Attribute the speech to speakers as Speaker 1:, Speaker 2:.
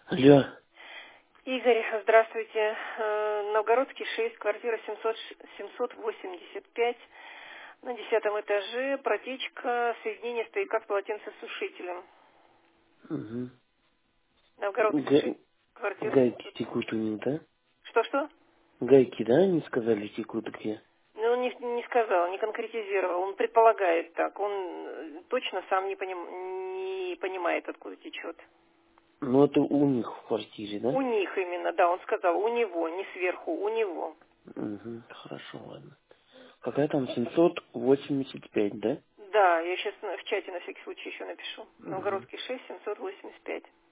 Speaker 1: Алло.
Speaker 2: Игорь, здравствуйте. Новгородский 6, квартира 785, на 10 этаже, протечка, соединение стояка с полотенцесушителем.
Speaker 1: Угу.
Speaker 2: Новгородский 6, квартира
Speaker 1: Гайки
Speaker 2: 700.
Speaker 1: текут у них, да?
Speaker 2: Что-что?
Speaker 1: Гайки, да, они сказали, текут где?
Speaker 2: Ну, он не сказал, не конкретизировал, он предполагает так, он точно сам не понимает, откуда течет.
Speaker 1: Ну, это у них в квартире,
Speaker 2: У
Speaker 1: да?
Speaker 2: них именно, да, он сказал, у него, не сверху, у него.
Speaker 1: Угу. Хорошо, ладно. Какая там 785, да?
Speaker 2: Да, я сейчас в чате на всякий случай еще напишу.
Speaker 1: Угу.
Speaker 2: Новгородский 6, 785.